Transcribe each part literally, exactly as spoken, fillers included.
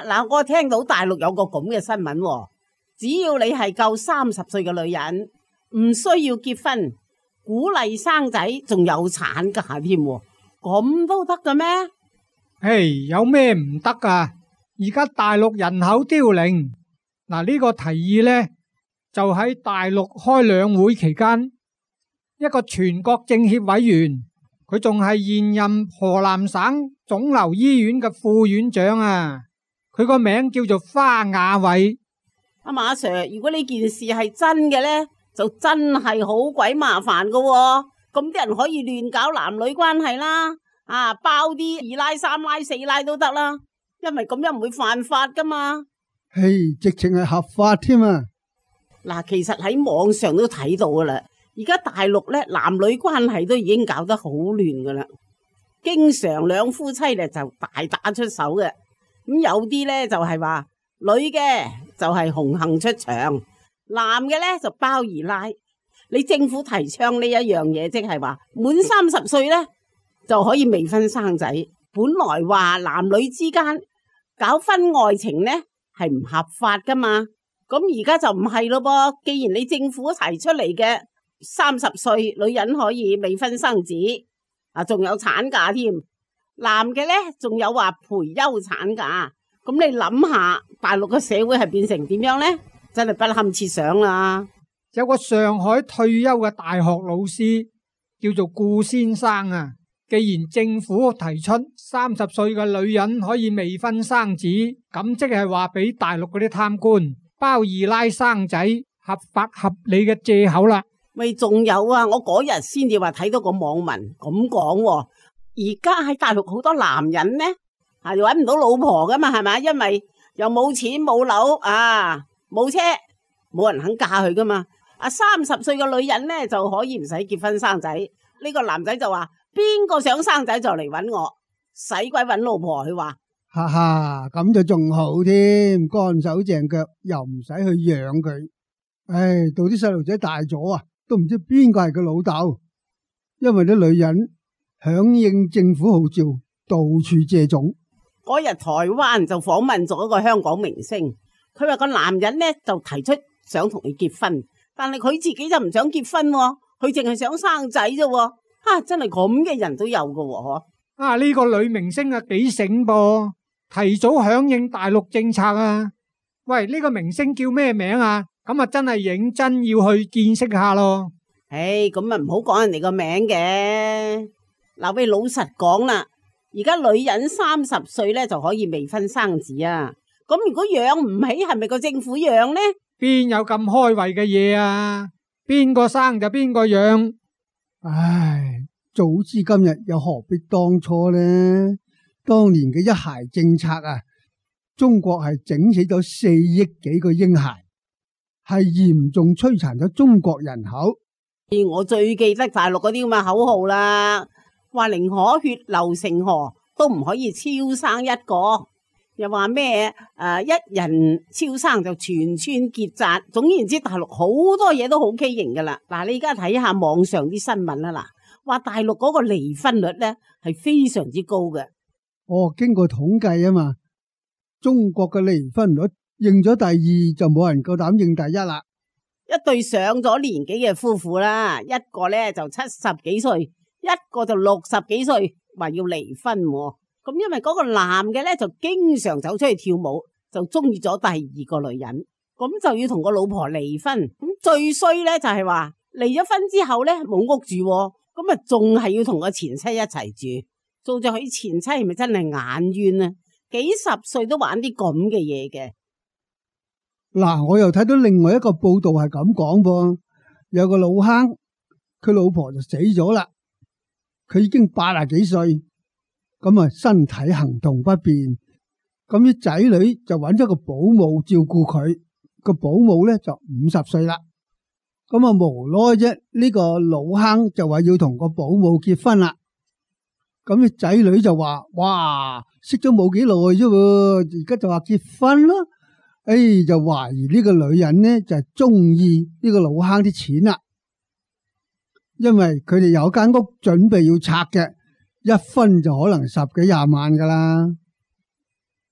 嗱，我聽到大陸有個咁嘅新聞，只要你係夠三十歲嘅女人，唔需要結婚，鼓勵生仔，仲有產假添，咁都得嘅咩？ 嘿，有咩唔得啊？而家大陸人口凋零，嗱呢個提議呢，就喺大陸開兩會期間，一個全國政協委員，佢仲係現任河南省腫瘤醫院嘅副院長啊，佢個名叫做花雅偉。 阿馬 Sir， 如果呢件事係真嘅呢，就真係好鬼麻煩噶喎，咁啲人可以亂搞男女關係啦，啊包啲二奶、三奶、四奶都得啦，因為咁樣唔會犯法噶嘛。 嘿，直情係合法添啊！ 嗱，其實喺網上都睇到噶啦，而家大陸咧男女關係都已經搞得好亂噶啦，經常兩夫妻咧就大打出手嘅，咁有啲咧就係話女嘅就係紅杏出牆，男嘅咧就包二奶。你政府提倡呢一樣嘢，即係話滿三十歲咧就可以未婚生仔。本來話男女之間搞婚外情咧係唔合法噶嘛，咁而家就唔係咯噃。既然你政府提出嚟嘅三十歲女人可以未婚生子，啊仲有產假添，男嘅咧仲有話陪休產假。咁你諗下，大陸嘅社會係變成點樣呢？真係不堪設想啦！ 有個上海退休嘅大學老師叫做顧先生啊，既然政府提出三十歲嘅女人可以未婚生子，咁即係話俾大陸嗰啲貪官包二奶生仔合法合理嘅借口啦。 喂，仲有啊！我嗰日先至話睇到個網民咁講，而家喺大陸好多男人呢，係搵唔到老婆噶嘛，係咪？因為又冇錢冇樓啊，冇車，冇人肯嫁佢噶嘛。啊，三十歲嘅女人呢就可以唔使結婚生仔。呢個男仔就話：邊個想生仔就嚟搵我，使鬼搵老婆。佢話： 哈哈，咁就仲好添，乾手淨腳，又唔使去養佢。唉，到啲細路仔大咗啊，都唔知邊個係佢老豆。因為啲女人響應政府號召，到處借種。 嗰日台灣就訪問咗一個香港明星，佢話個男人呢就提出想同佢結婚。但係佢自己就唔想結婚，佢淨係想生仔啫。啊，真係咁嘅人都有噶喎！ 啊，呢個女明星啊幾醒噃，提早響應大陸政策啊！喂，呢個明星叫咩名啊？咁啊真係認真要去見識下咯。 唉，咁啊唔好講人哋個名嘅。嗱，喂，老實講啦，而家女人三十歲咧就可以未婚生子啊。咁如果養唔起，係咪個政府養呢？ 邊有咁開胃嘅嘢啊？邊個生就邊個養。 唉，早知今日又何必當初呢？當年嘅一孩政策啊，中國係整死咗四億幾個嬰孩，係嚴重摧殘咗中國人口。 我最記得大陸嗰啲咁嘅口號啦，話寧可血流成河，都唔可以超生一個。又話咩誒，一人超生就全村結紮。總言之，大陸好多嘢都好畸形噶啦。嗱，你而家睇下網上啲新聞啦，嗱，話大陸嗰個離婚率咧係非常之高嘅。 哦，經過統計啊嘛，中國嘅離婚率認咗第二就冇人夠膽認第一啦。 一對上咗年紀嘅夫婦啦，一個咧就七十幾歲，一個就六十幾歲，話要離婚。咁因為嗰個男嘅咧就經常走出去跳舞，就中意咗第二個女人，咁就要同個老婆離婚。咁最衰咧就係話離咗婚之後咧冇屋住，咁啊仲係要同個前妻一齊住，做咗佢前妻係咪真係眼冤啊？幾十歲都玩啲咁嘅嘢嘅。 嗱，我又睇到另外一個報道係咁講噃，有個老坑，佢老婆就死咗啦，佢已經八十幾歲。咁啊，身體行動不便，咁啲仔女就揾咗個保姆照顧佢，個保姆咧就五十歲啦。咁啊無奈啫，呢個老坑就話要同個保姆結婚啦。咁啲仔女就話：哇，識咗冇幾耐啫，而家就話結婚啦。哎，就懷疑呢個女人呢就係中意呢個老坑啲錢啦，因為佢哋有間屋準備要拆嘅。一分就可能十幾廿萬噶啦。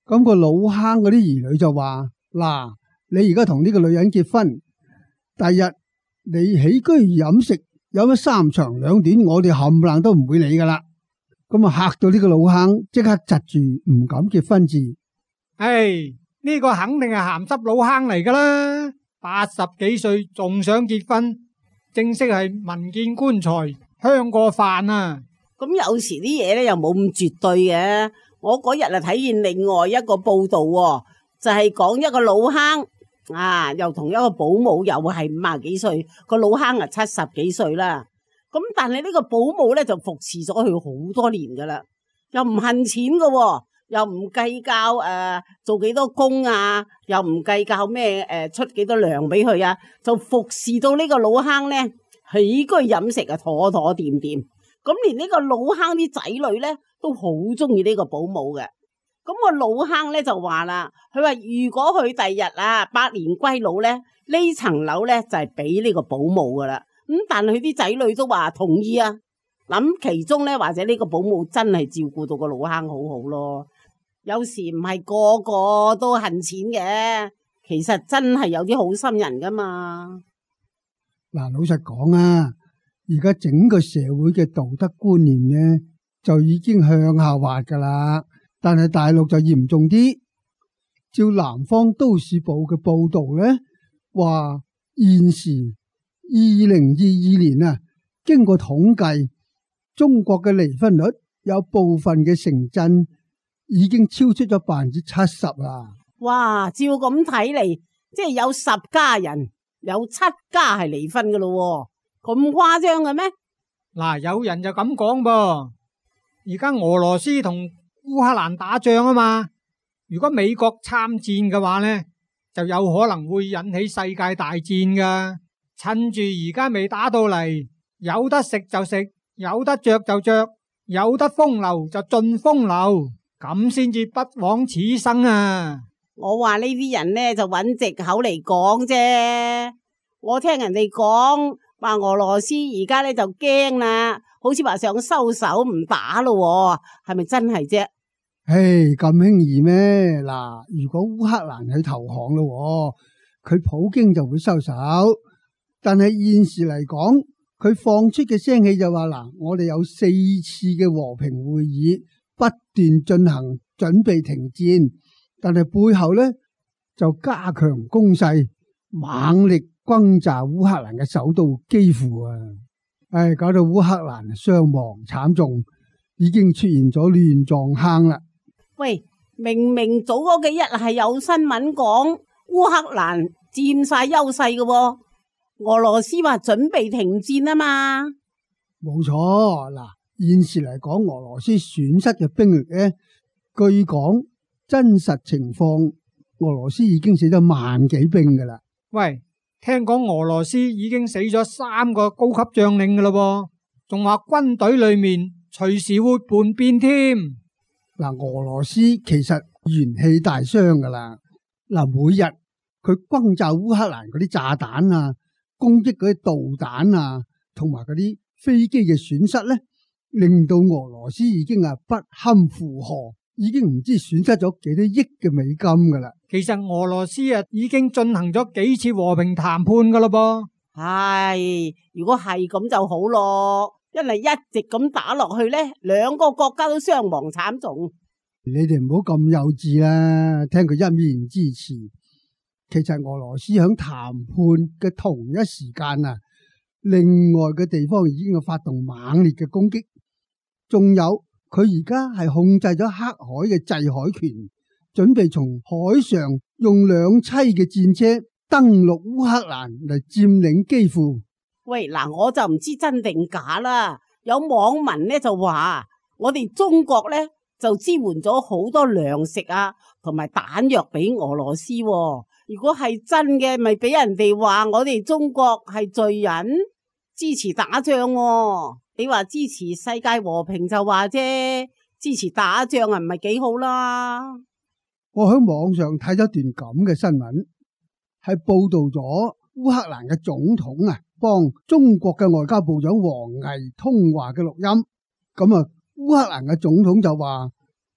咁個老坑嗰啲兒女就話：嗱，你而家同呢個女人結婚，第日你起居飲食有乜三長兩短，我哋冚唪唥都唔會理噶啦。咁啊嚇到呢個老坑，即刻窒住唔敢結婚字。 唉，呢個肯定係鹹濕老坑嚟噶啦！八十幾歲仲想結婚，正式係民見棺材香過飯啊！ 咁有時啲嘢咧又冇咁絕對嘅。我嗰日啊睇見另外一個報道，就係講一個老坑啊，又同一個保姆又係五十幾歲，個老坑啊七十幾歲啦。咁但係呢個保姆咧就服侍咗佢好多年噶啦，又唔恨錢噶，又唔計較誒、呃、做幾多工啊，又唔計較咩誒、呃、出幾多糧俾佢啊，就服侍到呢個老坑咧起居飲食啊妥妥掂掂。咁連呢個老坑啲仔女咧都好中意呢個保姆嘅。咁個老坑咧就話啦，佢話如果佢第日啊百年歸老咧，呢層樓咧就係俾呢個保姆噶啦。咁但係佢啲仔女都話同意啊。諗其中咧，或者呢個保姆真係照顧到個老坑好好咯。有時唔係個個都恨錢嘅，其實真係有啲好心人噶嘛。 嗱，老實講啊，而家整個社會嘅道德觀念呢，就已經向下滑噶啦。但係大陸就嚴重啲。照南方都市報嘅報道呢，話現時二零二二年啊，經過統計，中國嘅離婚率有部分嘅城鎮已經超出咗百分之七十啦。 哇！照咁睇嚟，即係有十家人有七家係離婚噶咯，咁誇張嘅咩？ 嗱，有人就咁講噃。而家俄羅斯同烏克蘭打仗啊嘛，如果美國參戰嘅話呢，就有可能會引起世界大戰噶。趁住而家未打到嚟，有得食就食，有得着就着，有得風流就盡風流，咁先至不枉此生啊！ 我話呢啲人呢，就揾藉口嚟講啫。我聽人哋講話俄羅斯而家呢就驚啦，好似話想收手唔打咯，係咪真係啫？ 唉，咁輕易咩？嗱，如果烏克蘭去投降咯，佢普京就會收手。但係現時嚟講，佢放出嘅聲氣就話嗱，我哋有四次嘅和平會議不斷進行，準備停戰，但係背後呢，就加強攻勢，猛力轟炸烏克蘭嘅首都基輔啊！唉，搞到烏克蘭傷亡慘重，已經出現咗亂撞坑啦。 喂，明明早嗰幾日係有新聞講烏克蘭佔晒優勢嘅喎，俄羅斯話準備停戰啊嘛。 冇錯，嗱，現時嚟講，俄羅斯損失嘅兵力呢，據講真實情況，俄羅斯已經死咗萬幾兵噶啦。 喂，聽講俄羅斯已經死咗三個高級將領噶咯，仲話軍隊裏面隨時會叛變添。 嗱，俄羅斯其實元氣大傷噶啦。嗱，每日佢轟炸烏克蘭嗰啲炸彈啊，攻擊嗰啲導彈啊，同埋嗰啲飛機嘅損失咧，令到俄羅斯已經啊不堪負荷，已經唔知損失咗幾多億嘅美金噶啦。 其實俄羅斯啊已經進行咗幾次和平談判噶咯噃。 唉，如果係咁就好咯。因為一直咁打落去呢，兩個國家都傷亡慘重。 你哋唔好咁幼稚啦，聽佢一面之詞。其實俄羅斯響談判嘅同一時間啊，另外嘅地方已經有發動猛烈嘅攻擊。仲有佢而家係控制咗黑海嘅制海權，準備從海上用兩棲嘅戰車登陸烏克蘭嚟佔領基輔。 喂，嗱，我就唔知真定假啦。有網民咧就話，我哋中國咧就支援咗好多糧食啊，同埋彈藥俾俄羅斯喎。如果係真嘅，咪俾人哋話我哋中國係罪人，支持打仗喎。你話支持世界和平就話啫，支持打仗啊唔係幾好啦。 我喺網上睇咗段咁嘅新聞，係報道咗烏克蘭嘅總統啊，幫中國嘅外交部長王毅通話嘅錄音。咁啊，烏克蘭嘅總統就話，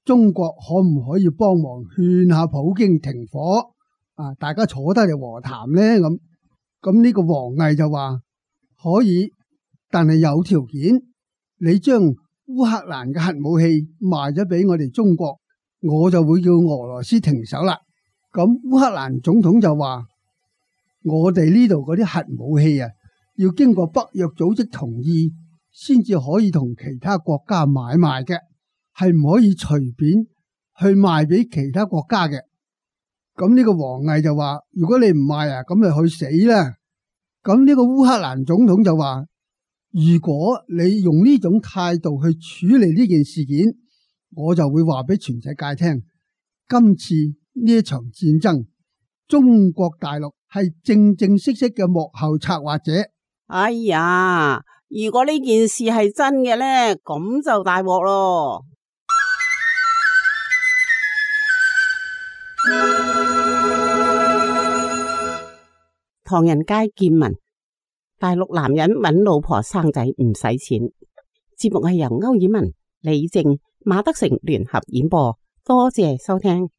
中國可唔可以幫忙勸下普京停火啊？大家坐低嚟和談呢？咁咁呢個王毅就話可以，但係有條件，你將烏克蘭嘅核武器賣咗俾我哋中國，我就會叫俄羅斯停手啦。咁烏克蘭總統就話：我哋呢度嗰啲核武器啊，要經過北約組織同意，先至可以同其他國家買賣嘅，係唔可以隨便去賣俾其他國家嘅。咁呢個王毅就話：如果你唔賣啊，咁就去死啦。咁呢個烏克蘭總統就話：如果你用呢種態度去處理呢件事件，我就會話俾全世界聽，今次呢一場戰爭，中國大陸係正正式式嘅幕後策劃者。 哎呀，如果呢件事係真嘅呢，咁就大鑊咯。唐人街見聞，大陸男人搵老婆生仔唔使錢。節目係由歐爾文、李靜、馬德成聯合演播，多謝收聽。